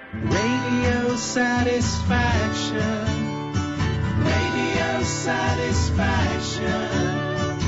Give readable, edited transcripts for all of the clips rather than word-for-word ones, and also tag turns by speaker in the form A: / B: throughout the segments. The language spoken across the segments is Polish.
A: Radio satisfaction. Radio satisfaction.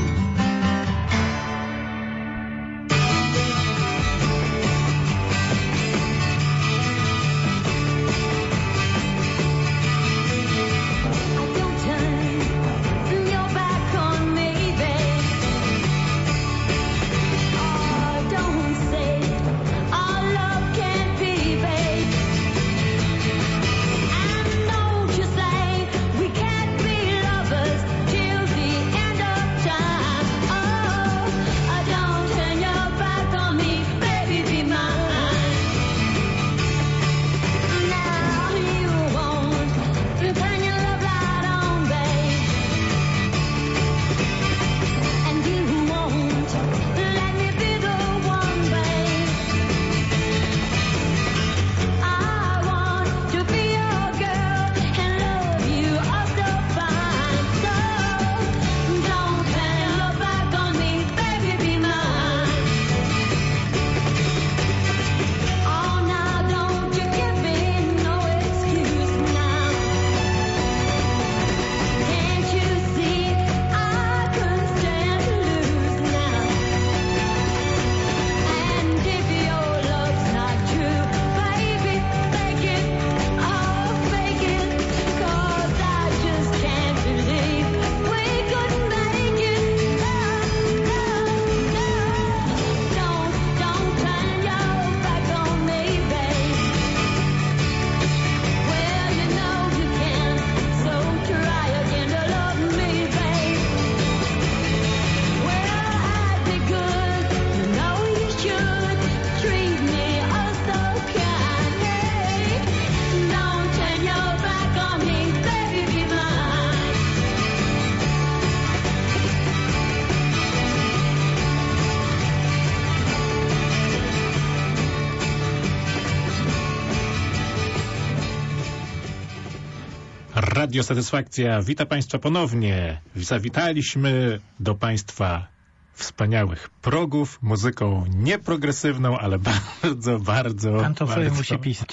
B: Radio Satysfakcja wita Państwa ponownie. Zawitaliśmy do Państwa wspaniałych progów muzyką nieprogresywną, ale bardzo, bardzo...
C: Pan to sobie musi pisać.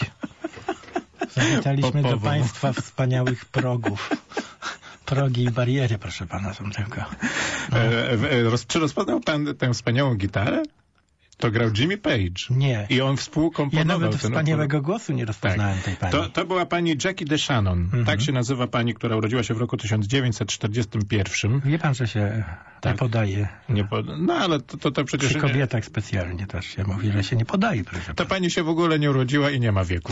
C: Zawitaliśmy do Państwa wspaniałych progów. Progi i bariery, proszę pana, są tylko...
B: Czy rozpoznał pan tę wspaniałą gitarę? To grał Jimmy Page.
C: Nie.
B: I on współkomponował.
C: Ja nawet wspaniałego głosu nie rozpoznałem tej pani.
B: To była pani Jackie DeShannon. Tak się nazywa pani, która urodziła się w roku 1941.
C: Wie pan, że się nie podaje.
B: No ale to przecież...
C: Przy kobietach specjalnie też się mówi, że się nie podaje. Proszę
B: to pani się w ogóle nie urodziła i nie ma wieku.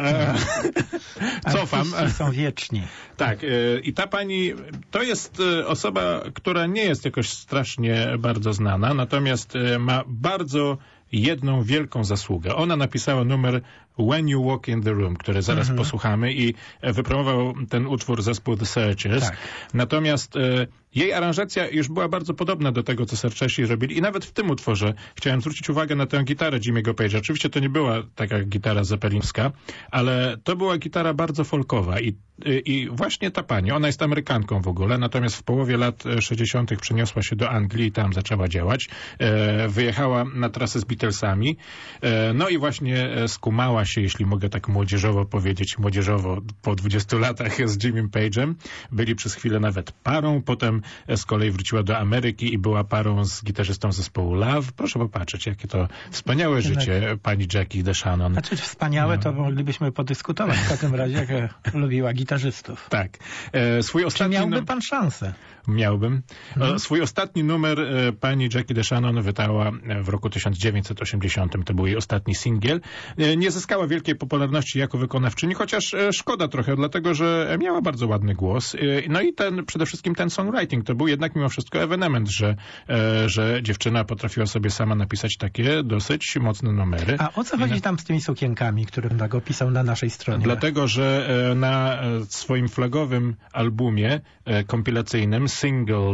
B: Cofam.
C: Artyści są wieczni.
B: Tak. I ta pani to jest osoba, która nie jest jakoś strasznie bardzo znana, natomiast ma bardzo jedną wielką zasługę. Ona napisała numer When You Walk in the Room, który zaraz posłuchamy i wypromował ten utwór zespół The Searchers. Tak. Natomiast jej aranżacja już była bardzo podobna do tego, co Searchersi robili i nawet w tym utworze chciałem zwrócić uwagę na tę gitarę Jimmy'ego Page'a. Oczywiście to nie była taka gitara zeppelińska, ale to była gitara bardzo folkowa i właśnie ta pani, ona jest Amerykanką w ogóle, natomiast w połowie lat 60. przeniosła się do Anglii i tam zaczęła działać. Wyjechała na trasę z Beatlesami, no i właśnie skumała się, jeśli mogę tak młodzieżowo powiedzieć, po 20 latach z Jimmym Page'em. Byli przez chwilę nawet parą, potem z kolei wróciła do Ameryki i była parą z gitarzystą zespołu Love. Proszę popatrzeć, jakie to wspaniałe życie pani Jackie DeShannon.
C: Znaczy wspaniałe, to moglibyśmy podyskutować. W każdym razie, jak lubiła gitarzystów.
B: Tak. Swój ostatni...
C: Czy miałby pan szansę?
B: Miałbym. Swój ostatni numer pani Jackie DeShannon wydała w roku 1980. To był jej ostatni singiel. Nie zyskała wielkiej popularności jako wykonawczyni, chociaż szkoda trochę, dlatego że miała bardzo ładny głos. No i przede wszystkim ten songwriting to był jednak mimo wszystko ewenement, że dziewczyna potrafiła sobie sama napisać takie dosyć mocne numery.
C: A o co chodzi tam z tymi sukienkami, które tak opisał na naszej stronie?
B: Dlatego, że na swoim flagowym albumie kompilacyjnym Singles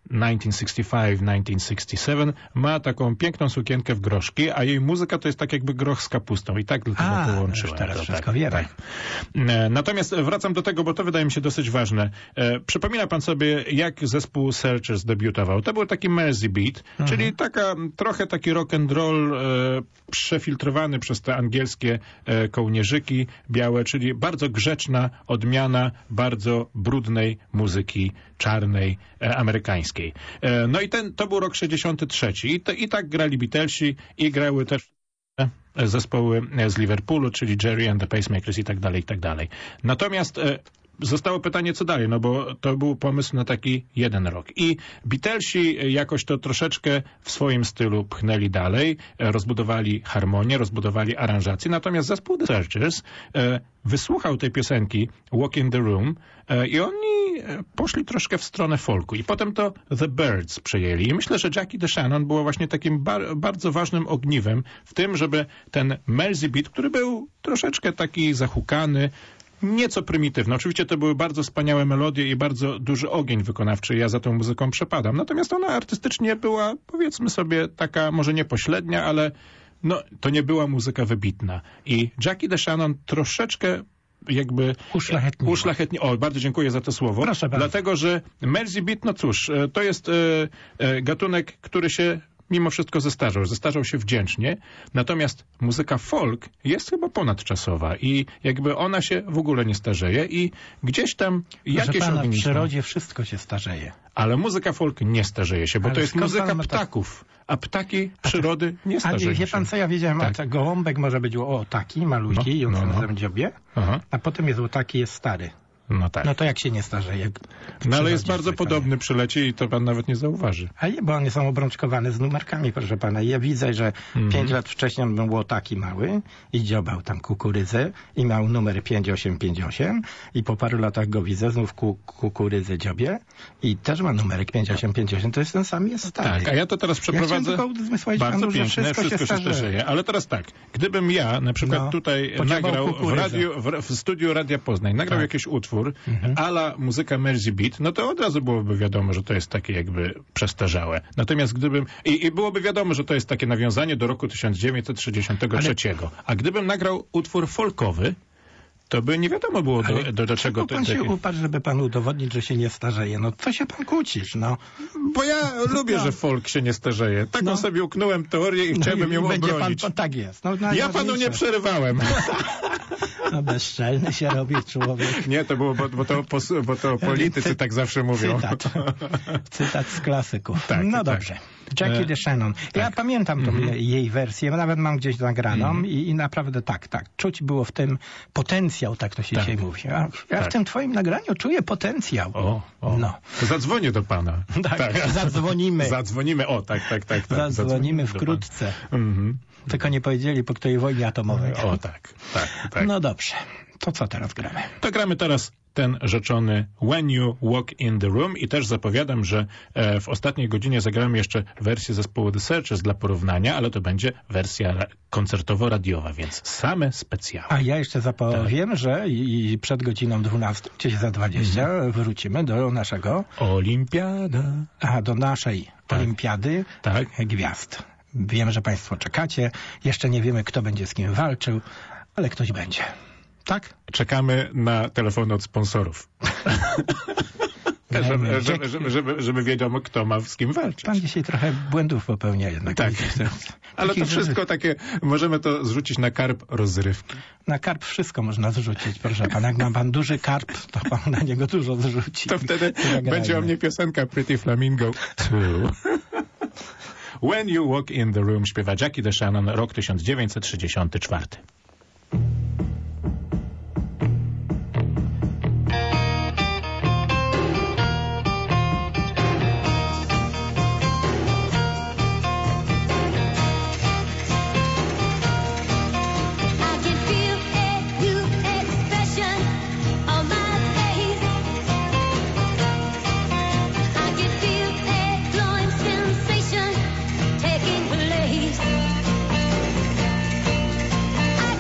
B: 1965-1967, ma taką piękną sukienkę w groszki, a jej muzyka to jest tak jakby groch z kapustą. I tak dlatego połączyłem.
C: Teraz
B: to,
C: wszystko
B: tak,
C: wiemy.
B: tak. Natomiast wracam do tego, bo to wydaje mi się dosyć ważne. Przypomina pan sobie, jak zespół Searchers debiutował. To był taki Mersey Beat, czyli trochę taki rock and roll przefiltrowany przez te angielskie kołnierzyki białe, czyli bardzo grzeczna odmiana bardzo brudnej muzyki czarnej, amerykańskiej. No i to był rok 63. I tak grali Beatlesi i grały też zespoły z Liverpoolu, czyli Jerry and the Pacemakers i tak dalej, i tak dalej. Natomiast zostało pytanie, co dalej, no bo to był pomysł na taki jeden rok. I Beatlesi jakoś to troszeczkę w swoim stylu pchnęli dalej, rozbudowali harmonię, rozbudowali aranżację, natomiast zespół The Searchers wysłuchał tej piosenki Walk in the Room i oni poszli troszkę w stronę folku. I potem to The Byrds przejęli. I myślę, że Jackie DeShannon było właśnie takim bardzo ważnym ogniwem w tym, żeby ten Mersey Beat, który był troszeczkę taki zahukany, nieco prymitywny. Oczywiście to były bardzo wspaniałe melodie i bardzo duży ogień wykonawczy. Ja za tą muzyką przepadam. Natomiast ona artystycznie była, powiedzmy sobie, taka może nie pośrednia, ale to nie była muzyka wybitna. I Jackie DeShannon troszeczkę jakby uszlachetnił. O, bardzo dziękuję za to słowo.
C: Proszę bardzo.
B: Dlatego, że Mersey Beat, no cóż, to jest gatunek, który się mimo wszystko zestarzał się wdzięcznie, natomiast muzyka folk jest chyba ponadczasowa i jakby ona się w ogóle nie starzeje i gdzieś tam jakieś
C: w przyrodzie wszystko się starzeje.
B: Ale muzyka folk nie starzeje się, bo to jest muzyka ptaków, a ptaki przyrody nie starzeją się.
C: Wie pan co, ja wiedziałem, tak. Gołąbek może być taki, malutki i on na dziobie, a potem jest taki, jest stary.
B: No tak.
C: No to jak się nie starzeje?
B: No ale jest bardzo podobny przy lecie i to pan nawet nie zauważy.
C: A nie, bo one są obrączkowane z numerkami, proszę pana. I ja widzę, że 5 lat wcześniej on był taki mały i dziobał tam kukurydzę i miał numer 5858 i po paru latach go widzę, znów kukurydzę dziobie i też ma numerek 5858. To jest ten sam, jest stary.
B: Tak, a ja to teraz przeprowadzę.
C: Ja tylko uzmysłowić
B: bardzo
C: panu,
B: piękne,
C: że wszystko się starzeje.
B: Ale teraz tak, gdybym ja na przykład tutaj nagrał w studiu Radia Poznań, nagrał jakiś utwór, a la muzyka Mersey Beat, no to od razu byłoby wiadomo, że to jest takie jakby przestarzałe. Natomiast gdybym... I byłoby wiadomo, że to jest takie nawiązanie do roku 1963. A gdybym nagrał utwór folkowy, to by nie wiadomo było do czego...
C: pan się uparł, żeby pan udowodnić, że się nie starzeje? No co się pan kłócisz, no?
B: Bo ja lubię, że folk się nie starzeje. Taką sobie uknąłem teorię i chciałbym ją obronić.
C: Tak jest.
B: Ja panu nie przerywałem.
C: No bezczelny się robi człowiek.
B: Nie, to było, bo to politycy tak zawsze mówią.
C: Cytat z klasyków.
B: Tak,
C: no dobrze. Jackie DeShannon. Ja pamiętam tą jej wersję, nawet mam gdzieś nagraną i naprawdę tak. Czuć było w tym potencjał, tak to się dzisiaj mówi. Ja w tym twoim nagraniu czuję potencjał.
B: No. To zadzwonię do pana.
C: Tak. Zadzwonimy.
B: Zadzwonimy, tak.
C: Zadzwonimy wkrótce. Tylko nie powiedzieli po której wojnie atomowej.
B: Tak.
C: No dobrze. To co teraz gramy?
B: To gramy teraz ten rzeczony When You Walk in the Room i też zapowiadam, że w ostatniej godzinie zagramy jeszcze wersję zespołu The Searchers dla porównania, ale to będzie wersja koncertowo-radiowa, więc same specjały.
C: A ja jeszcze zapowiem, że i przed godziną 12, czyli za 20 wrócimy do naszego...
B: Olimpiada.
C: Do naszej olimpiady gwiazd. Wiem, że państwo czekacie. Jeszcze nie wiemy, kto będzie z kim walczył, ale ktoś będzie. Tak?
B: Czekamy na telefony od sponsorów. żeby wiedziano, kto ma z kim walczyć.
C: Pan dzisiaj trochę błędów popełnia jednak.
B: Tak. Ale to wszystko takie, możemy to zrzucić na karb rozrywki.
C: Na karb wszystko można zrzucić, proszę pana. Jak ma pan duży karb, to pan na niego dużo zrzuci.
B: To wtedy będzie o mnie piosenka Pretty Flamingo 2. When You Walk in the Room śpiewa Jackie DeShannon, rok 1964.
D: I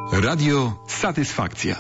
D: Radio Satysfakcja.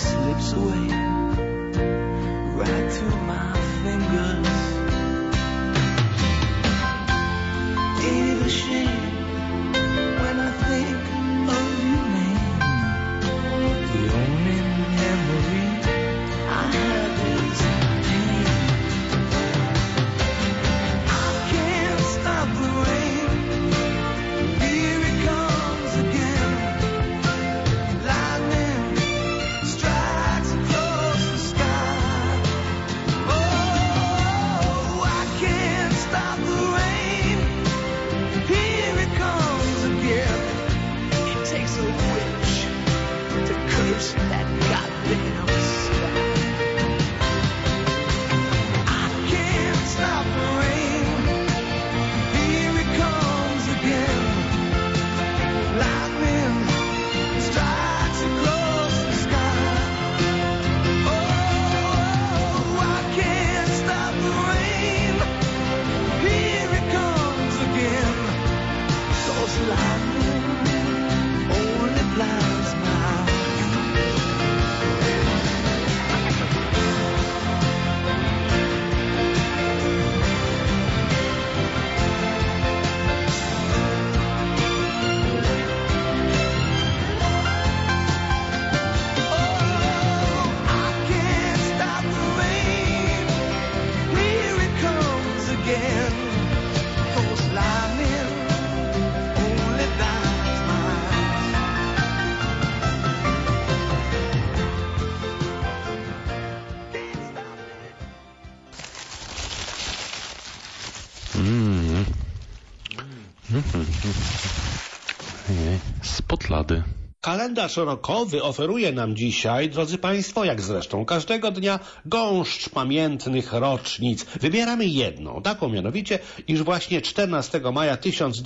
A: slips away right through my fingers. Ain't it a shame when I think of your name? The only memory I have is pain. I can't stop the rain. Here it comes again. Lightning strikes across the sky. Oh, I can't stop the rain. Here it comes again. It takes a witch to curse that goddamn sky. I can't stop the rain. Here it comes again. Lightning strikes across the sky. Oh, I can't stop the rain. Here it comes again. 'Cause lightning only blinds my eyes. Oh, I can't stop the rain. Here it comes again. 'Cause lightning only blinds my eyes. Can't stop it.
E: Spod lady.
F: Kalendarz rokowy oferuje nam dzisiaj, drodzy Państwo, jak zresztą każdego dnia, gąszcz pamiętnych rocznic. Wybieramy jedną, taką mianowicie, iż właśnie 14 maja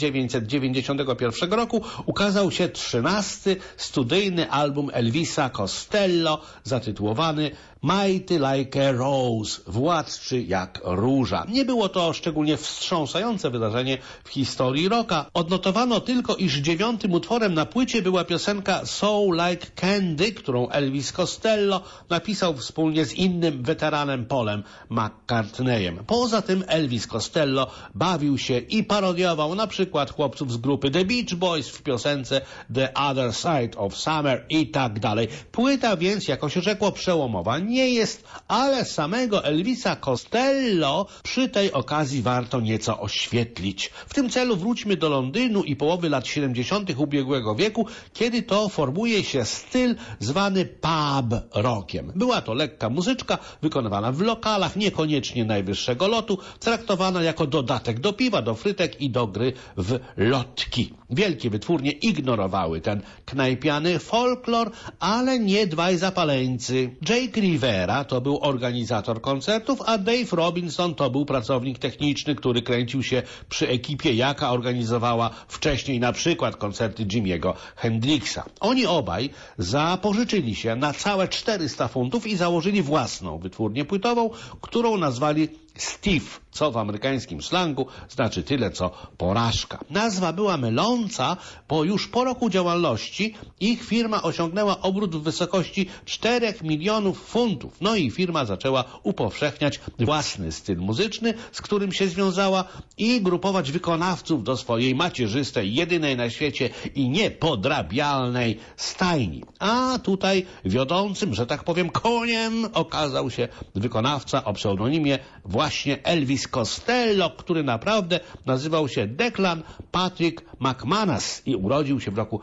F: 1991 roku ukazał się 13. studyjny album Elvisa Costello zatytułowany Mighty Like a Rose, władczy jak róża. Nie było to szczególnie wstrząsające wydarzenie w historii rocka. Odnotowano tylko, iż 9. utworem na płycie była piosenka So Like Candy, którą Elvis Costello napisał wspólnie z innym weteranem Paulem McCartneyem. Poza tym Elvis Costello bawił się i parodiował na przykład chłopców z grupy The Beach Boys w piosence The Other Side of Summer i tak dalej. Płyta więc, jako się rzekło, przełomowa nie jest, ale samego Elvisa Costello przy tej okazji warto nieco oświetlić. W tym celu wróćmy do Londynu i połowy lat 70. ubiegłego wieku, kiedy to formuje się styl zwany pub rockiem. Była to lekka muzyczka wykonywana w lokalach, niekoniecznie najwyższego lotu, traktowana jako dodatek do piwa, do frytek i do gry w lotki. Wielkie wytwórnie ignorowały ten knajpiany folklor, ale nie dwaj zapaleńcy. Jake Rivera to był organizator koncertów, a Dave Robinson to był pracownik techniczny, który kręcił się przy ekipie, jaka organizowała wcześniej na przykład koncerty Jimiego Hendrixa. Oni obaj zapożyczyli się na całe 400 funtów i założyli własną wytwórnię płytową, którą nazwali Steve, co w amerykańskim slangu znaczy tyle co porażka. Nazwa była myląca, bo już po roku działalności ich firma osiągnęła obrót w wysokości 4 milionów funtów. No i firma zaczęła upowszechniać własny styl muzyczny, z którym się związała, i grupować wykonawców do swojej macierzystej, jedynej na świecie i niepodrabialnej stajni. A tutaj wiodącym, że tak powiem, koniem okazał się wykonawca o pseudonimie właśnie Elvis Costello, który naprawdę nazywał się Declan Patrick McManus i urodził się w roku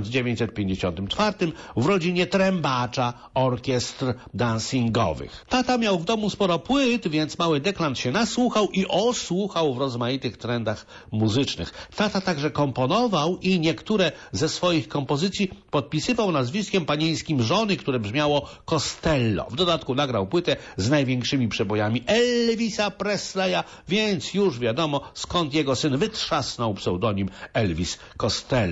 F: 1954 w rodzinie trębacza orkiestr dancingowych. Tata miał w domu sporo płyt, więc mały Declan się nasłuchał i osłuchał w rozmaitych trendach muzycznych. Tata także komponował i niektóre ze swoich kompozycji podpisywał nazwiskiem panieńskim żony, które brzmiało Costello. W dodatku nagrał płytę z największymi przebojami Elvisa Presleya, więc już wiadomo, skąd jego syn wytrzasnął pseudonim Elvis Costello.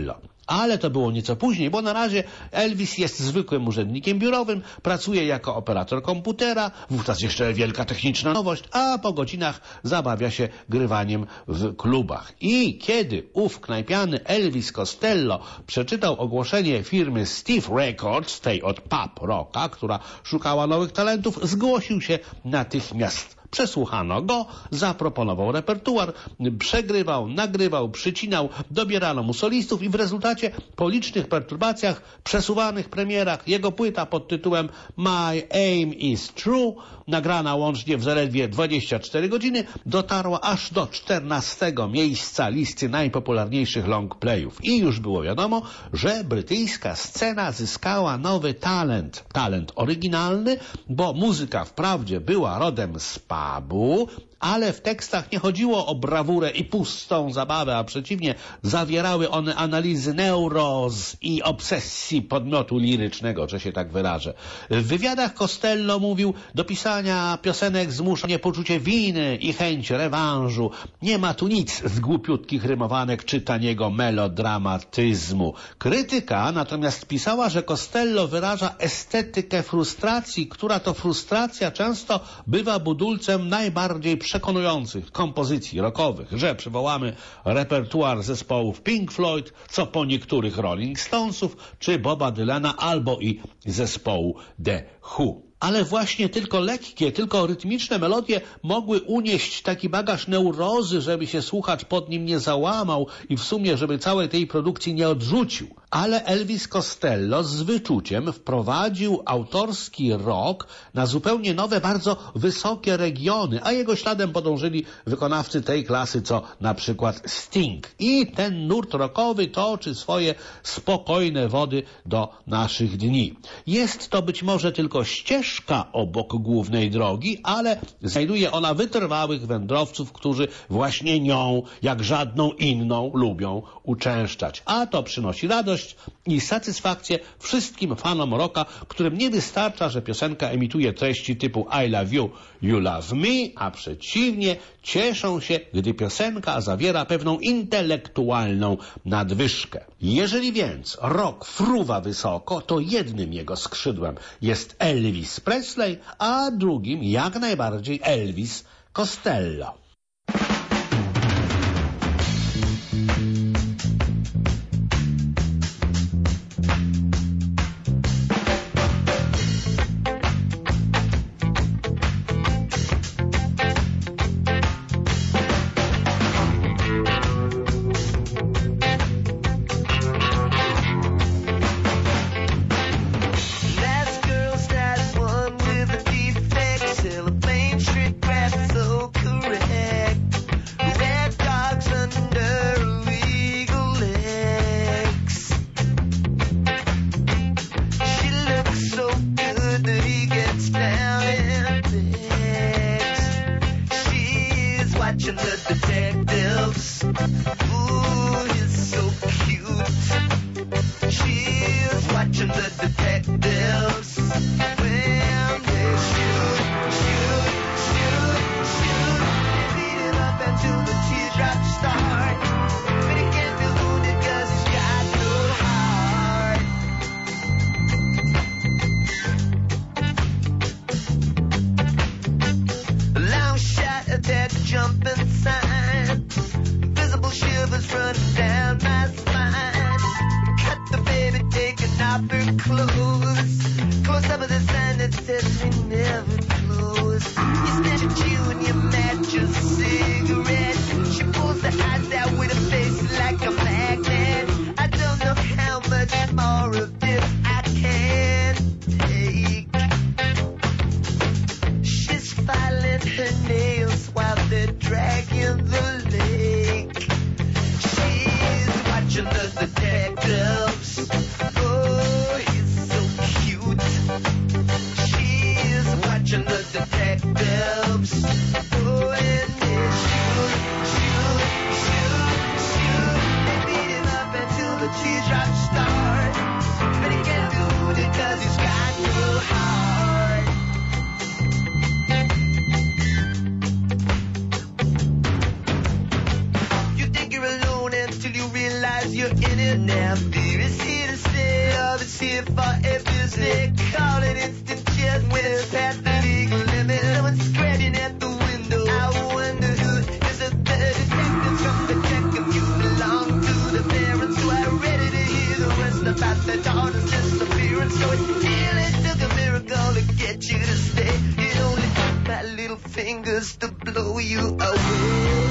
F: Ale to było nieco później, bo na razie Elvis jest zwykłym urzędnikiem biurowym, pracuje jako operator komputera, wówczas jeszcze wielka techniczna nowość, a po godzinach zabawia się grywaniem w klubach. I kiedy ów knajpiany Elvis Costello przeczytał ogłoszenie firmy Steve Records, tej od pop rocka, która szukała nowych talentów, zgłosił się natychmiast. Przesłuchano go, zaproponował repertuar, przegrywał, nagrywał, przycinał, dobierano mu solistów i w rezultacie po licznych perturbacjach, przesuwanych premierach, jego płyta pod tytułem My Aim is True, nagrana łącznie w zaledwie 24 godziny, dotarła aż do 14 miejsca listy najpopularniejszych longplayów. I już było wiadomo, że brytyjska scena zyskała nowy talent. Talent oryginalny, bo muzyka wprawdzie była rodem z pubu, ale w tekstach nie chodziło o brawurę i pustą zabawę, a przeciwnie, zawierały one analizy neuroz i obsesji podmiotu lirycznego, że się tak wyrażę. W wywiadach Costello mówił, do pisania piosenek zmusza mnie poczucie winy i chęć rewanżu. Nie ma tu nic z głupiutkich rymowanek czy taniego melodramatyzmu. Krytyka natomiast pisała, że Costello wyraża estetykę frustracji, która to frustracja często bywa budulcem najbardziej przekonujących kompozycji rockowych, że przywołamy repertuar zespołów Pink Floyd, co po niektórych Rolling Stonesów, czy Boba Dylana, albo i zespołu The Who. Ale właśnie tylko lekkie, tylko rytmiczne melodie mogły unieść taki bagaż neurozy, żeby się słuchacz pod nim nie załamał i w sumie, żeby całej tej produkcji nie odrzucił. Ale Elvis Costello z wyczuciem wprowadził autorski rock na zupełnie nowe, bardzo wysokie regiony, a jego śladem podążyli wykonawcy tej klasy, co na przykład Sting. I ten nurt rockowy toczy swoje spokojne wody do naszych dni. Jest to być może tylko ścieżka obok głównej drogi, ale znajduje ona wytrwałych wędrowców, którzy właśnie nią, jak żadną inną, lubią uczęszczać. A to przynosi radość i satysfakcję wszystkim fanom rocka, którym nie wystarcza, że piosenka emituje treści typu I love you, you love me, a przeciwnie, cieszą się, gdy piosenka zawiera pewną intelektualną nadwyżkę. Jeżeli więc rock fruwa wysoko, to jednym jego skrzydłem jest Elvis Presley, a drugim jak najbardziej Elvis Costello.
A: realize you're in it now. Fear is here to stay, love is here for every day. Call it instant jet when it's past the legal limit. Someone's scratching at the window. I wonder who is it, the detective from the check if you belong to the parents who are ready to hear the rest about their daughter's disappearance. So it really took a miracle to get you to stay. It only took my little fingers to blow you away.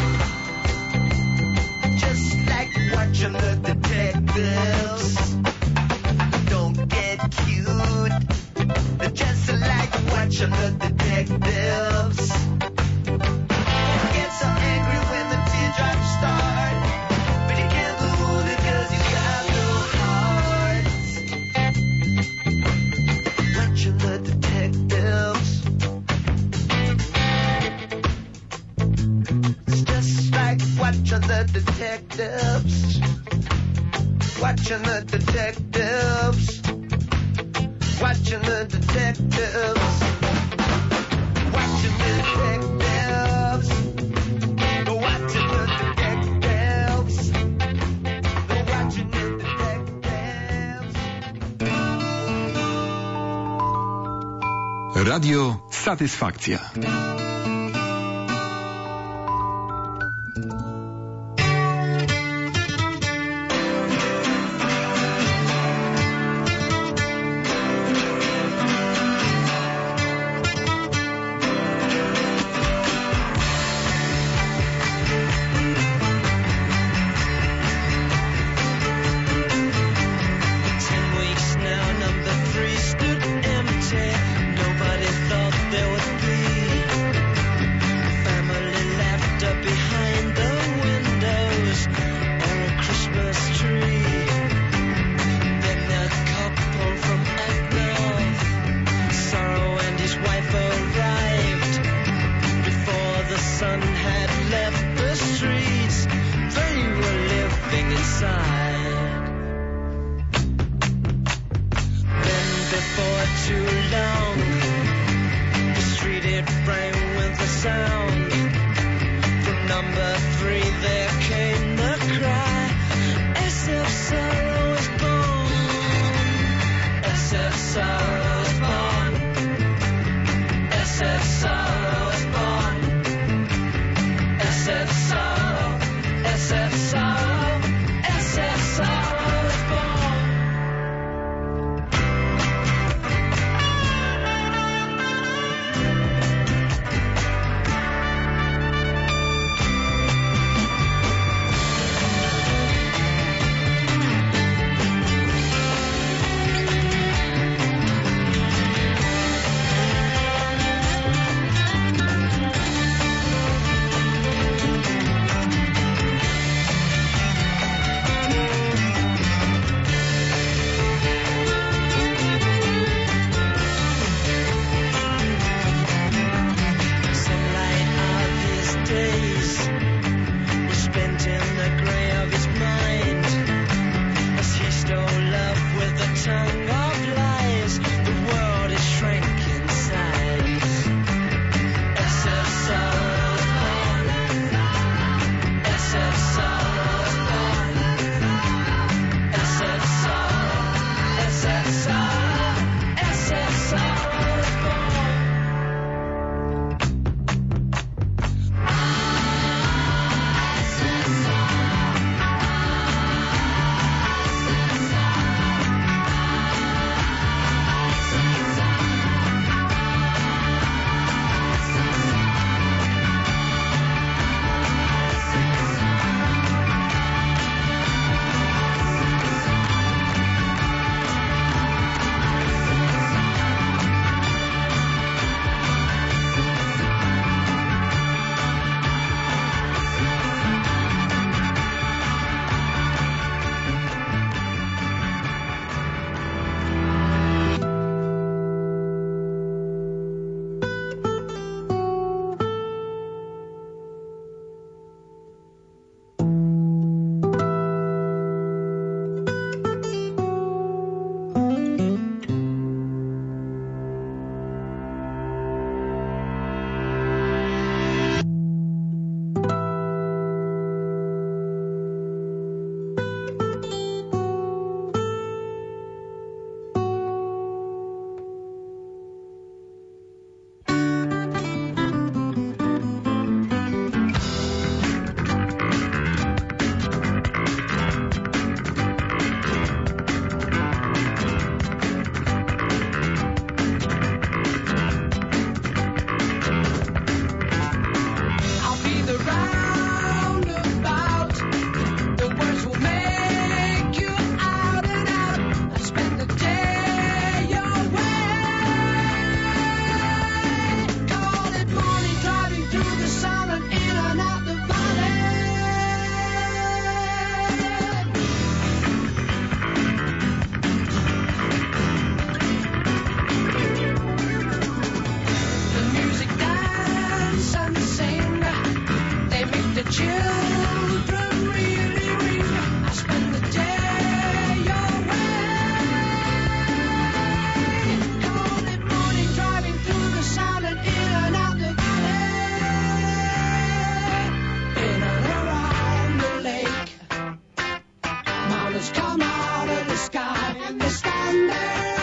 A: Just like watching the detectives. Don't get cute. Just like watching the detectives. Get so angry when the teardrops start, but you can't move it 'cause you got no heart. Watching the detectives. It's just like watching the detectives. Watching the detectives. Watching the detectives. Watching the detectives. Watching the detectives. Watching the detectives.
D: Radio Satysfakcja.
A: Children really ring. I spend the day away. Cold at morning, driving through the sound and in and out the valley. In and around the lake. Mountains come out of the sky and they stand there.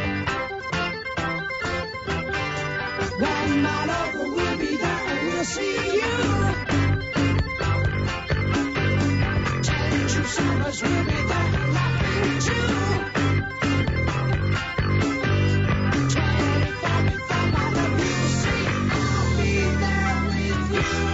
A: One night over, we'll be there and we'll see you. 10 true summers, we'll be there laughing too. 24 before my love, we'll see. I'll be there with you.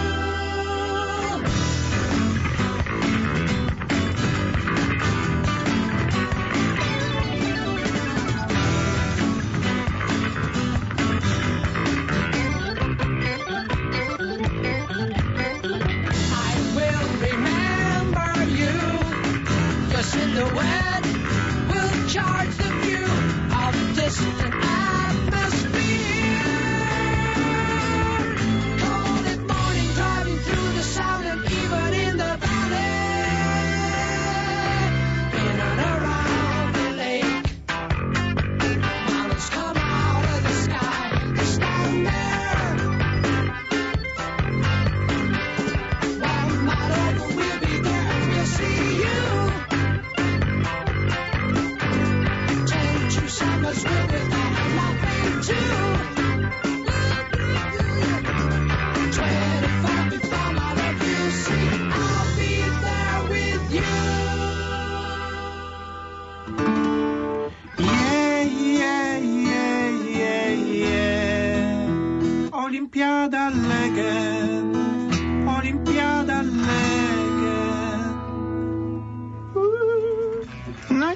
A: I will remember you. Your silhouette will charge the view of distant atmosphere. Cold at morning, driving through the sound and even in the valley. In and around the lake. Mountains come out of the sky. They stand there. One night over, we'll be there and we'll see you. 10 true summers, we'll be there and laughing too. 24 before my love, you'll see. I'll be there with you.
G: Olimpiada legend, Olimpiada legend.
C: No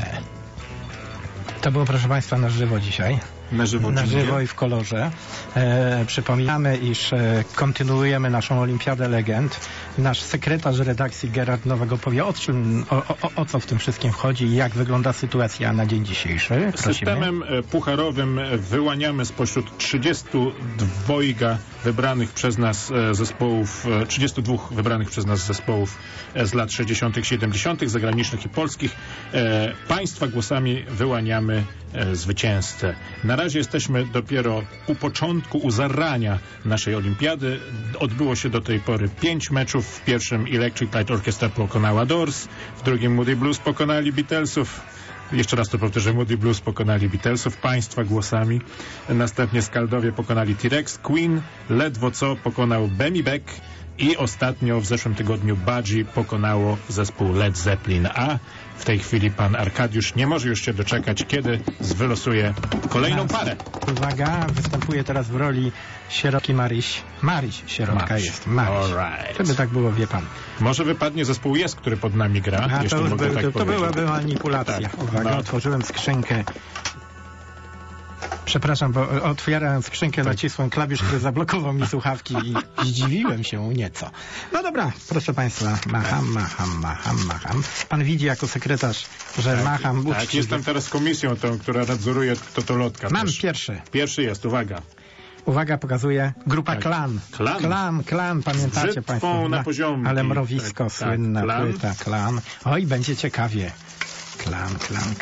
C: To było, proszę Państwa, na żywo dzisiaj.
B: Na żywo,
C: Na
B: czy
C: żywo
B: nie?
C: i w kolorze. Przypominamy, iż kontynuujemy naszą Olimpiadę Legend. Nasz sekretarz redakcji Gerard Nowak opowie o co w tym wszystkim chodzi i jak wygląda sytuacja na dzień dzisiejszy. Prosimy.
B: Systemem pucharowym wyłaniamy spośród 32 wybranych przez nas zespołów, 32 wybranych przez nas zespołów z lat 60., 70., zagranicznych i polskich. Państwa głosami wyłaniamy zwycięzcę. Na razie jesteśmy dopiero u początku, u zarania naszej olimpiady. Odbyło się do tej pory 5 meczów. W pierwszym Electric Light Orchestra pokonała Doors, w drugim Moody Blues pokonali Beatlesów. Jeszcze raz to powtórzę, Moody Blues pokonali Beatlesów państwa głosami. Następnie Skaldowie pokonali T-Rex, Queen ledwo co pokonał Bemi Beck i ostatnio w zeszłym tygodniu Budgie pokonało zespół Led Zeppelin. A w tej chwili pan Arkadiusz nie może już się doczekać, kiedy wylosuje kolejną parę.
C: Uwaga, występuje teraz w roli sierotki Maryś. Maryś sierotka
B: Maryś.
C: jest. Maryś.
B: Alright.
C: Żeby tak było, wie pan.
B: Może wypadnie zespół Jest, który pod nami gra.
C: A
B: Jeśli
C: to,
B: mogę tak
C: to
B: powiedzieć.
C: byłaby manipulacja.
B: Tak.
C: Uwaga,
B: No.
C: otworzyłem skrzynkę. Przepraszam, bo otwierałem skrzynkę, nacisłem klawisz, który zablokował mi słuchawki i zdziwiłem się nieco. No dobra, proszę Państwa, macham. Pan widzi jako sekretarz, że macham.
B: Tak,
C: uczciwie.
B: jestem teraz komisją tą, która nadzoruje totolotka.
C: Mam
B: też.
C: pierwszy.
B: Pierwszy jest, uwaga.
C: Uwaga, pokazuje grupa
B: Tak.
C: Klan.
B: Klan?
C: Klan, pamiętacie
B: Brzytwą
C: Państwo?
B: na poziomki.
C: Ale mrowisko,
B: Tak,
C: słynna
B: Klan.
C: płyta, Klan. Oj, będzie ciekawie. Klan.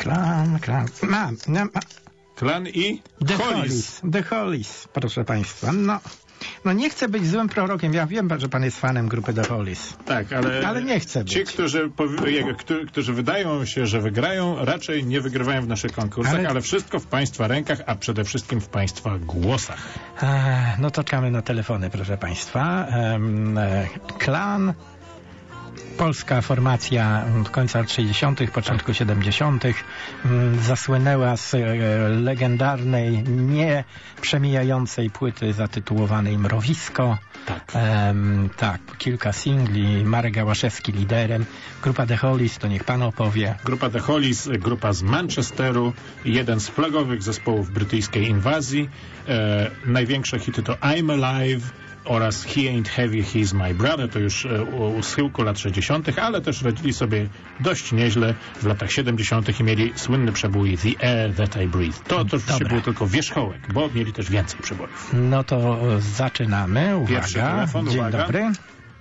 C: Mam.
B: Klan i
C: The
B: Hollies.
C: Hollies. The Hollies, proszę Państwa. No nie chcę być złym prorokiem. Ja wiem, że pan jest fanem grupy The Hollies.
B: Tak, ale
C: nie chcę być.
B: Ci, którzy wydają się, że wygrają, raczej nie wygrywają w naszych konkursach, ale wszystko w Państwa rękach, a przede wszystkim w Państwa głosach.
C: No to czekamy na telefony, proszę Państwa. Klan. Polska formacja końca lat 60., początku 70. zasłynęła z legendarnej, nie przemijającej płyty zatytułowanej Mrowisko. Tak, kilka singli, Marek Gałaszewski liderem. Grupa The Hollies, to niech pan opowie.
B: Grupa The Hollies, grupa z Manchesteru, jeden z flagowych zespołów brytyjskiej inwazji. Największe hity to I'm Alive oraz He Ain't Heavy, He's My Brother, to już u schyłku lat 60., ale też radzili sobie dość nieźle w latach 70. i mieli słynny przebój The Air That I Breathe. To oczywiście był tylko wierzchołek, bo mieli też więcej przebojów.
C: No to zaczynamy. Uwaga.
B: Pierwszy telefon,
C: Dzień
B: uwaga.
C: dobry.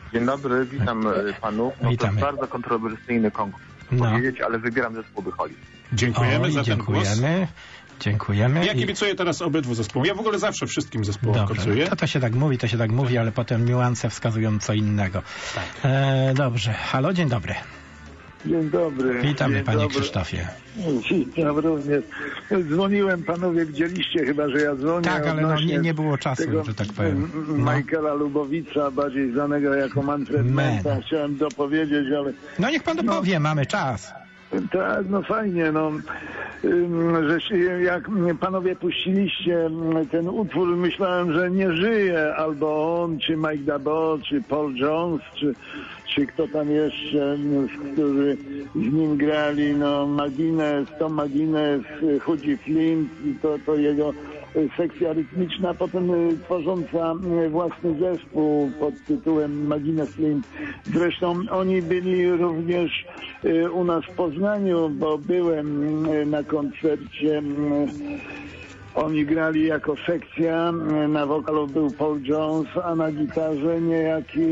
H: Dzień dobry, witam panów. No, to
C: Witamy.
H: jest bardzo kontrowersyjny konkurs, powiedzieć, ale wybieram zespół The Hollies.
B: Dziękujemy za ten głos.
C: Dziękujemy.
B: Ja kibicuję teraz obydwu zespołom. Ja w ogóle zawsze wszystkim zespołom kibicuję.
C: To się tak mówi, ale potem niuanse wskazują co innego.
B: Tak.
C: Dobrze. Halo, dzień dobry.
I: Dzień dobry.
C: Witamy, panie Krzysztofie.
I: Witam również. Dzwoniłem, panowie, widzieliście chyba, że ja dzwonię.
C: Tak, ale nie było czasu,
I: tego,
C: że tak powiem.
I: Michaela Lubowica, bardziej znanego jako Manfred Menta. Chciałem dopowiedzieć, ale...
C: No niech pan dopowie, mamy czas.
I: Tak, no fajnie, no. Że jak panowie puściliście ten utwór, myślałem, że nie żyje albo on, czy Mike Dabo, czy Paul Jones, czy kto tam jeszcze, którzy z nim grali, no Tom McGuinness, Hoodzie Flint, to jego sekcja rytmiczna, potem tworząca własny zespół pod tytułem McGuinness Flint. Zresztą oni byli również u nas w Poznaniu, bo byłem na koncercie. Oni grali jako sekcja, na wokalu był Paul Jones, a na gitarze niejaki,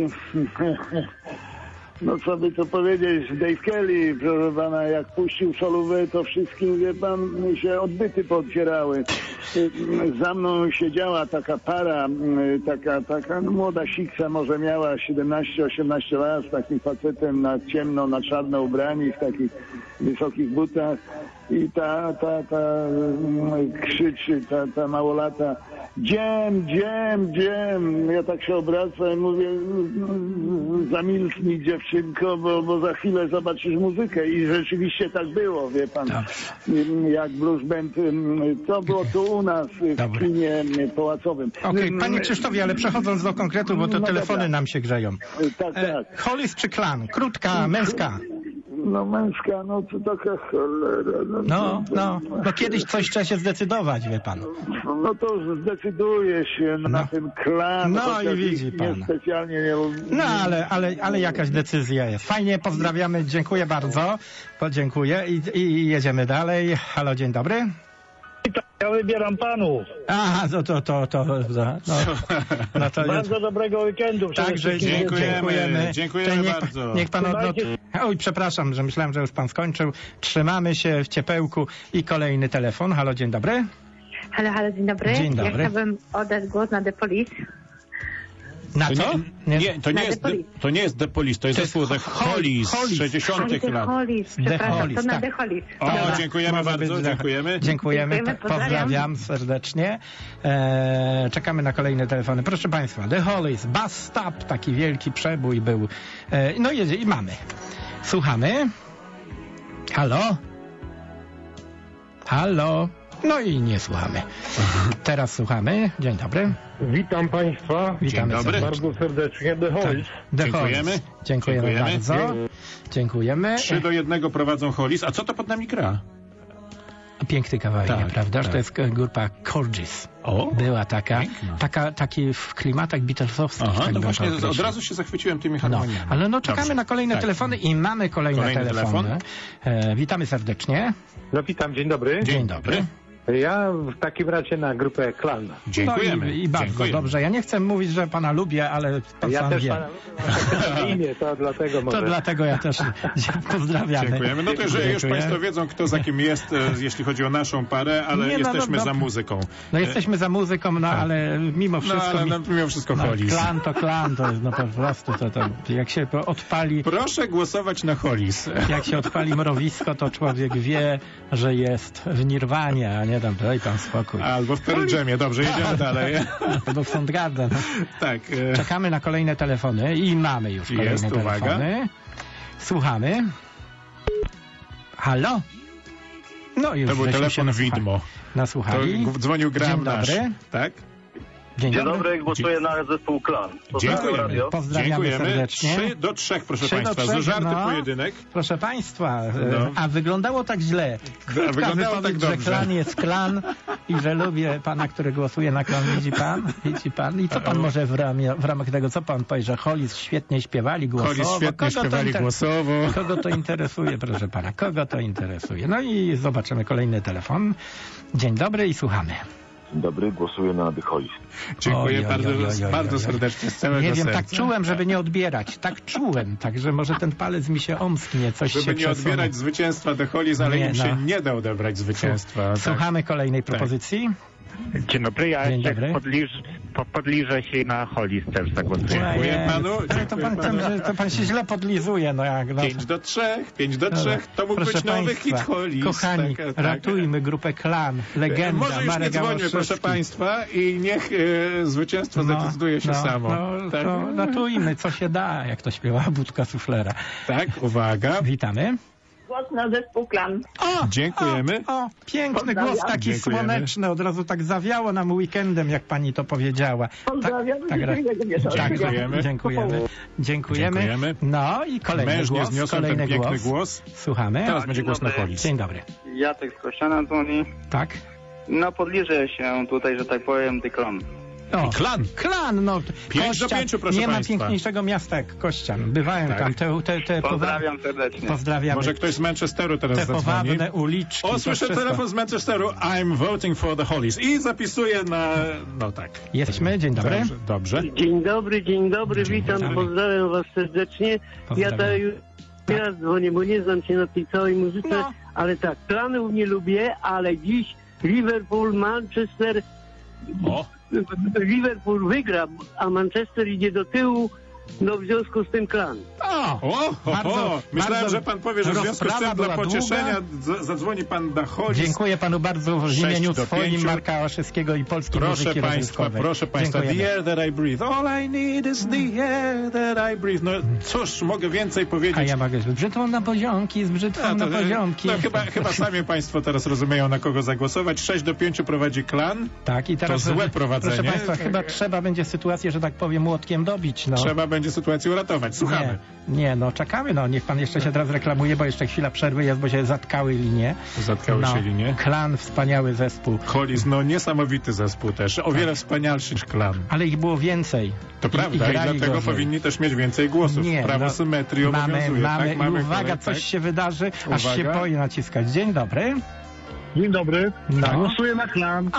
I: no co by to powiedzieć, Dave Kelly, proszę pana, jak puścił solówę, to wszystkim, wie pan, się odbyty pootwierały. Za mną siedziała taka para, taka młoda siksa, może miała 17-18 lat, z takim facetem na ciemno, na czarno ubrani, w takich wysokich butach. I ta krzyczy, ta małolata, dziem. Ja tak się obracam i mówię, zamilknij dziewczynko, bo za chwilę zobaczysz muzykę. I rzeczywiście tak było, wie pan. Jak blues band, to było tu u nas w kinie pałacowym.
C: Okej, panie Krzysztofie, ale przechodząc do konkretu, bo to telefony nam się grzeją.
I: Tak.
C: Hollies czy Klan? Krótka, męska.
I: No męska, no to taka cholera.
C: No kiedyś coś trzeba się zdecydować, wie pan.
I: No to zdecyduje się na ten Klan.
C: No i widzi pan.
I: Specjalnie nie lubię.
C: No ale jakaś decyzja jest. Fajnie, pozdrawiamy, dziękuję bardzo. Dziękuję i jedziemy dalej. Halo, dzień dobry.
J: Ja wybieram panów.
C: Aha, to
J: bardzo dobrego weekendu.
C: Także dziękujemy.
B: Dziękujemy bardzo.
C: Niech pan Oj, przepraszam, że myślałem, że już pan skończył. Trzymamy się w ciepełku i kolejny telefon. Halo, dzień dobry.
K: Halo, dzień dobry.
C: Dzień dobry.
K: Ja chciałbym oddać głos na The Police.
C: Na co?
B: To nie jest The Police, to jest zespół The Hollies z 60 lat.
K: Przepraszam, to na The Hollies.
B: Dziękujemy bardzo,
C: Dziękujemy, pozdrawiam serdecznie. Czekamy na kolejne telefony. Proszę państwa, The Hollies, Bus Stop, taki wielki przebój był. No i mamy. Słuchamy. Halo? No i nie słuchamy. Teraz słuchamy. Dzień dobry.
J: Witam państwa.
C: Witamy
J: bardzo serdecznie. The Hollies.
B: Dziękujemy.
C: Dziękujemy bardzo. Dziękujemy.
B: 3-1 prowadzą Hollies. A co to pod nami gra?
C: Piękny kawałek, nieprawda? To jest grupa Corgis. Była taki w klimatach Beatlesowskich.
B: No właśnie, od razu się zachwyciłem tymi harmoniami.
C: Ale czekamy na kolejne telefony i mamy kolejne telefony. Witamy serdecznie.
J: No witam, dzień dobry.
B: Dzień dobry.
J: Ja w takim razie na grupę Klan.
B: Dziękujemy.
C: I bardzo dobrze. Ja nie chcę mówić, że pana lubię, ale pan
J: ja
C: sam
J: też
C: wie.
J: Pana imię, to dlatego może.
C: To dlatego ja też pozdrawiamy.
B: Dziękujemy. No to już państwo wiedzą, kto za kim jest, jeśli chodzi o naszą parę, ale jesteśmy za muzyką.
C: No jesteśmy za muzyką, ale mimo wszystko...
B: mimo wszystko Hollies.
C: Klan to jest po prostu to jak się odpali...
B: Proszę głosować na Hollies.
C: Jak się odpali mrowisko, to człowiek wie, że jest w Nirwanie, a nie daj pan spokój.
B: Albo w Pearl Jamie. Dobrze, jedziemy dalej.
C: Albo w Soundgarden.
B: Tak.
C: Czekamy na kolejne telefony i mamy już kolejne telefony.
B: Uwaga.
C: Słuchamy. Halo? No już.
B: To był telefon widmo.
C: Nasłuchali.
B: To dzwonił Graham Nash. Tak?
C: Dzień
L: dobry, głosuję na zespół Klan.
B: Dziękujemy.
C: Pozdrawiamy serdecznie.
B: 3-3, proszę państwa. Żarty pojedynek.
C: Proszę państwa, a wyglądało tak źle.
B: Wyglądało tak dobrze.
C: Że Klan jest Klan i że lubię pana, który głosuje na Klan. Widzi pan? I co pan może w ramach tego, co pan powie, że Hollies świetnie śpiewali głosowo?
B: Hollies świetnie śpiewali głosowo.
C: Kogo to interesuje, proszę pana? Kogo to interesuje? No i zobaczymy kolejny telefon. Dzień dobry i słuchamy.
H: Dzień dobry, głosuję na The Hollies.
B: Dziękuję bardzo serdecznie z całego
C: Nie wiem,
B: serca.
C: tak czułem, żeby nie odbierać. Tak czułem, także może ten palec mi się omsknie, coś się
B: Żeby nie
C: przesunie.
B: odbierać zwycięstwa The Hollies, ale
C: Nie,
B: im się nie da odebrać zwycięstwa.
C: Słuchamy kolejnej propozycji.
M: Dzień dobry, ja
C: Dzień dobry.
M: podliżę się na Hollies też zagłosuję.
B: Dziękuję panu.
C: Ale to pan się źle podlizuje. No jak, no.
B: 5 do 3. To mógł być nowy hit Hollies.
C: Kochani, ratujmy grupę Klan, legenda,
B: Może już nie dzwońmy, proszę państwa, i niech zwycięstwo zdecyduje się samo. Tak?
C: To ratujmy, co się da, jak to śpiewa Budka Suflera.
B: Tak, uwaga.
C: Witamy.
K: Głos na zespół Klan.
B: Dziękujemy.
C: Piękny głos, taki słoneczny, od razu tak zawiało nam weekendem, jak pani to powiedziała.
K: Pozdrawiam.
C: Dziękujemy. No i kolejny
B: piękny głos.
C: Słuchamy.
B: Teraz będzie głos na Hollies.
C: Dzień dobry.
L: Jacek z Kościana dzwoni.
C: Tak.
L: No podliżę się tutaj, że tak powiem, The Klan.
C: Klan, no.
B: 5 do 5, proszę
C: nie
B: państwa.
C: ma piękniejszego miasta jak Kościan. Bywałem tam.
L: Pozdrawiam serdecznie.
C: Pozdrawiamy.
B: Może ktoś z Manchesteru teraz zadzwoni.
C: Powabne uliczki.
B: O, słyszę telefon z Manchesteru. I'm voting for the Hollies. I zapisuję na... No tak.
C: Jesteśmy. Dzień dobry.
B: Dobrze.
N: Dzień dobry, witam, pozdrawiam was serdecznie. Ja teraz dzwonię, bo nie znam się na tej całej muzyce, ale tak, Klanów nie lubię, ale dziś Liverpool, Manchester... Liverpool wygra, a Manchester idzie do tyłu, no w związku z tym Klan.
B: Myślałem, że pan powie, że w związku z tym dla pocieszenia zadzwoni pan na Hollies.
C: Dziękuję panu bardzo w imieniu swoim, Marka Łaszewskiego i polskiej muzyki rozrywkowej.
B: Proszę państwa, the air that I breathe. All I need is the air that I breathe. No cóż, mogę więcej powiedzieć.
C: A ja mogę z brzytwą na poziomki, na poziomki.
B: No chyba sami państwo teraz rozumieją, na kogo zagłosować. 6 do 5 prowadzi Klan.
C: Tak, i teraz
B: to złe prowadzenie.
C: Proszę państwa, chyba trzeba będzie sytuację, że tak powiem, młotkiem dobić. No.
B: Trzeba będzie sytuację uratować. Słuchamy.
C: Nie, no czekamy, no niech pan jeszcze się teraz reklamuje, bo jeszcze chwila przerwy jest, bo się zatkały linie.
B: Się linie.
C: Klan, wspaniały zespół.
B: Hollies, no niesamowity zespół też, o wiele wspanialszy niż Klan.
C: Ale ich było więcej.
B: To prawda i dlatego powinni też mieć więcej głosów. Prawo symetrii obowiązuje.
C: Mamy, uwaga, coś się wydarzy, aż się boi naciskać. Dzień dobry.
J: Dzień dobry.
C: No.
J: Głosuję na Klan.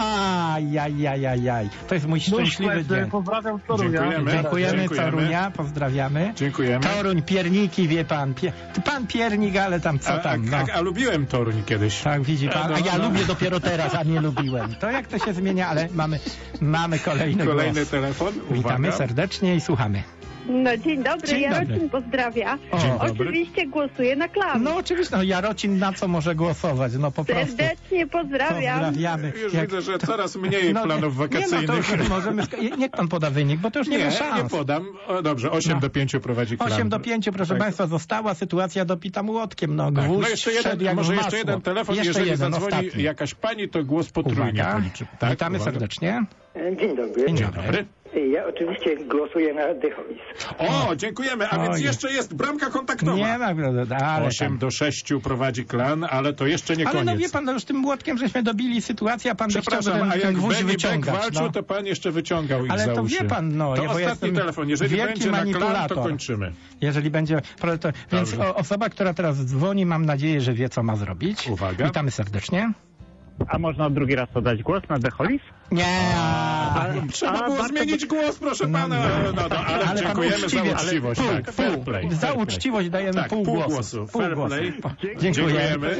C: Ajajajajaj. To jest mój szczęśliwy dzień.
J: Pozdrawiam Torunia.
C: Dziękujemy Torunia, pozdrawiamy.
B: Dziękujemy.
C: Toruń, pierniki, wie pan. Pan piernik, ale tam co tam. No.
B: A lubiłem Toruń kiedyś.
C: Tak, widzi pan. A ja lubię dopiero teraz, a nie lubiłem. To jak to się zmienia, ale mamy kolejny głos.
B: Telefon.
C: Witamy serdecznie i słuchamy.
K: No dzień dobry, Jarocin pozdrawia. Oczywiście głosuję na Klan.
C: No oczywiście, Jarocin na co może głosować? No po prostu.
K: Serdecznie pozdrawiam.
C: Pozdrawiamy.
B: Już widzę, że coraz mniej planów wakacyjnych.
C: Niech pan poda wynik, bo to już nie ma szans.
B: Nie podam. Dobrze, 8 do 5 prowadzi Klan.
C: 8 do 5, proszę państwa, została sytuacja dopita młotkiem. Gwóźdź
B: jeszcze jeden telefon, jeżeli zadzwoni jakaś pani, to głos potrójnie policzy.
C: Tak? Witamy serdecznie.
O: Dzień dobry.
C: Dzień dobry.
O: Ja oczywiście głosuję na The Hollies.
B: Dziękujemy. A więc jeszcze jest bramka kontaktowa.
C: Nie ma, ale
B: 8 do 6 prowadzi Klan, ale to jeszcze nie koniec.
C: Ale no wie pan, już tym młotkiem żeśmy dobili sytuację, a pan by chciał ten gwóźdź wyciągać.
B: Walczył, to pan jeszcze wyciągał ich
C: ale
B: za
C: to
B: uszy.
C: wie pan,
B: to ostatni telefon. Jeżeli będzie na Klan, to kończymy.
C: Jeżeli będzie... Więc osoba, która teraz dzwoni, mam nadzieję, że wie, co ma zrobić.
B: Uwaga.
C: Witamy serdecznie.
M: A można drugi raz oddać głos na The Hollies?
C: Nie.
B: Trzeba było zmienić głos, proszę pana. Ale dziękujemy za uczciwość. Fair play.
C: Za uczciwość dajemy pół głosu.
B: Fair play.
C: Dziękujemy.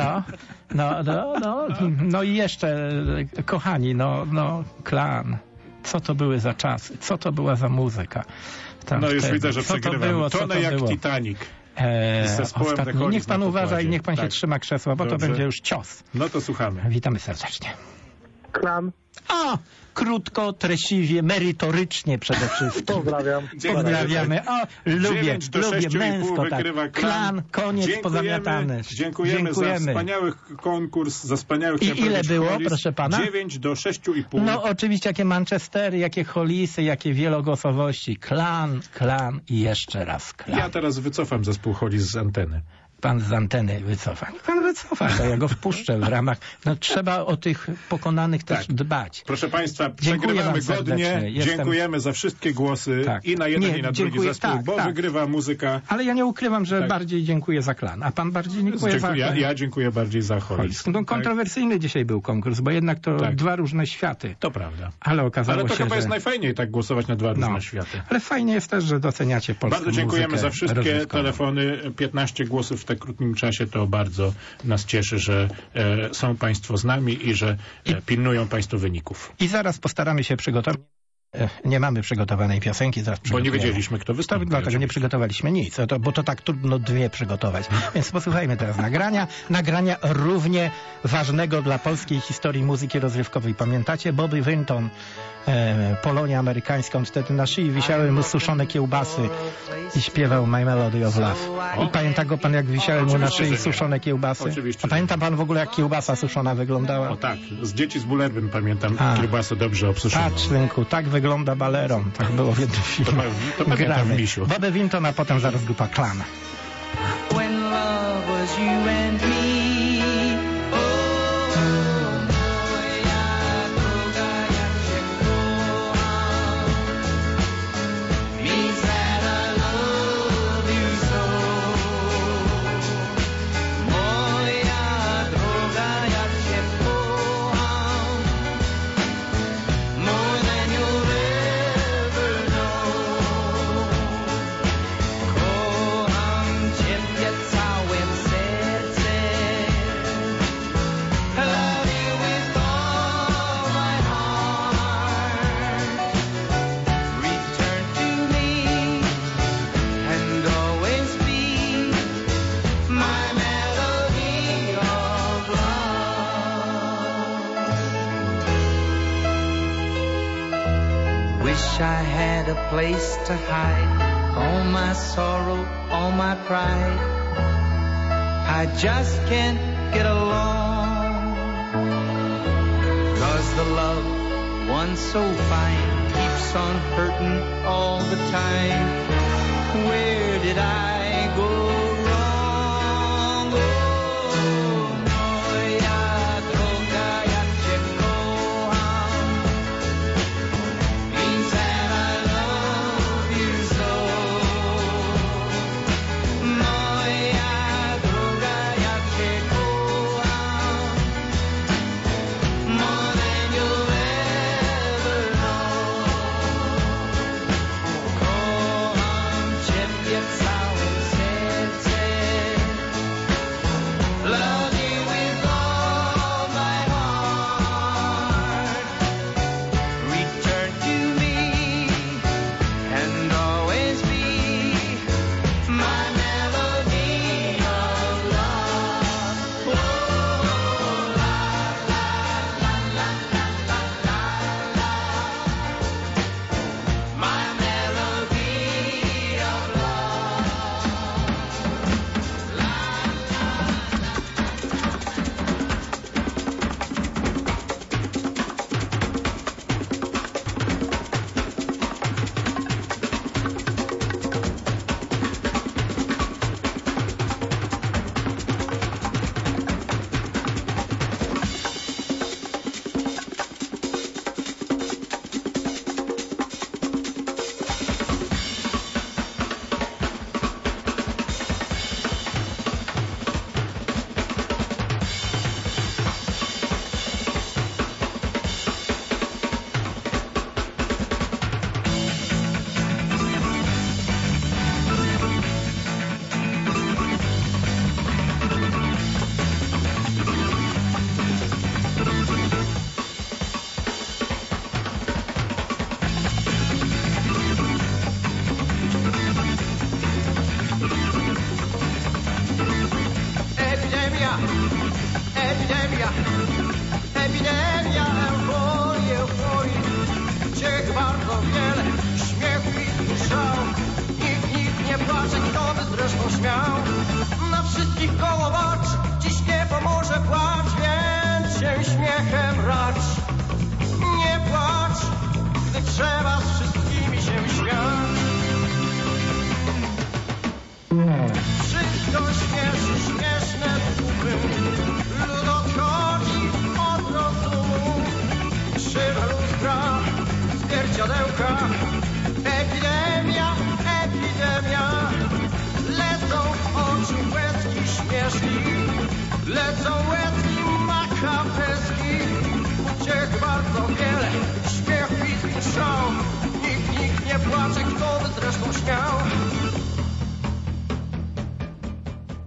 C: No i jeszcze, kochani, Klan. Co to były za czasy? Co to była za muzyka?
B: Już widzę, że przegrywamy. Tonę jak Titanic.
C: Ostatni. Niech pan uważa i niech pan się trzyma krzesła, bo to będzie już cios.
B: No to słuchamy.
C: Witamy serdecznie.
J: Klan.
C: Krótko, treściwie, merytorycznie przede wszystkim. Pozdrawiamy. Lubię męsko, tak. Klan, koniec pozamiatany.
B: Dziękujemy za wspaniały konkurs, za wspaniałych
C: I ile było, proszę pana?
B: 9 do 6,5.
C: No oczywiście, jakie Manchestery, jakie Holliesy, jakie wielogłosowości. Klan i jeszcze raz Klan.
B: Ja teraz wycofam zespół Hollies z anteny.
C: pan z anteny wycofa. Pan wycofa, to ja go wpuszczę w ramach. No, trzeba o tych pokonanych też dbać.
B: Proszę państwa, przegrywamy godnie. Dziękujemy za wszystkie głosy i na jeden, i na drugi zespół, bo wygrywa muzyka.
C: Ale ja nie ukrywam, że bardziej dziękuję za Klan. A pan bardziej dziękuję za...
B: Ja dziękuję bardziej za Holist.
C: No, kontrowersyjny dzisiaj był konkurs, bo jednak to dwa różne światy.
B: To prawda.
C: Ale okazało się,
B: to chyba
C: że...
B: jest najfajniej tak głosować na dwa różne światy.
C: Ale fajnie jest też, że doceniacie polską
B: Bardzo dziękujemy za wszystkie
C: rozrywkową.
B: telefony. 15 głosów w tak krótkim czasie. To bardzo nas cieszy, że są państwo z nami i że pilnują państwo wyników.
C: I zaraz postaramy się przygotować. Nie mamy przygotowanej piosenki.
B: Bo nie wiedzieliśmy, kto wystąpi.
C: Dlatego nie przygotowaliśmy nic, bo to tak trudno dwie przygotować. Więc posłuchajmy teraz nagrania równie ważnego dla polskiej historii muzyki rozrywkowej. Pamiętacie? Bobby Vinton, Polonię amerykańską, wtedy na szyi wisiały mu suszone kiełbasy i śpiewał My Melody of Love. I pamięta go pan, jak wisiały mu na szyi suszone kiełbasy?
B: Oczywiście.
C: A pamięta pan w ogóle, jak kiełbasa suszona wyglądała?
B: O tak, z Dzieci z Bullerbyn pamiętam kiełbasę dobrze obsuszoną.
C: Patrz, synku, tak wygląda baleron. Tak było w jednym filmie.
B: To pamiętam, misiu.
C: Bobby Vinton, a potem zaraz grupa Klan.
A: When love was you and me.
P: I had a place to hide all my sorrow, all my pride. I just can't get along, 'cause the love once so fine keeps on hurting all the time. Where did I go wrong? Oh, moja droga, jak cię kocham. Means that I love you so. Moja droga, jak cię kocham. More than you'll ever know. Kocham ciebie całym sercem. Love you with all my heart. Return to me and always be my melody of love. Oh, la, la, la, la, la, la, la, la. My melody of love. Epidemia, epidemia, epidemia euforii, euforii. Ciech bardzo wiele, śmiechu i żał. Nikt nie płacze, kto by zresztą śmiał. Na wszystkich koło walcz, dziś nie pomoże płacz, więc się śmiechem racz. Nie płacz, gdy trzeba z wszystkimi się śmiać. Wszystko śmieszy
A: lecą łezki makabrzyski. Uciech bardzo wiele, śmiech, pisk i szał. Nikt nie płacze, kto by zresztą śmiał.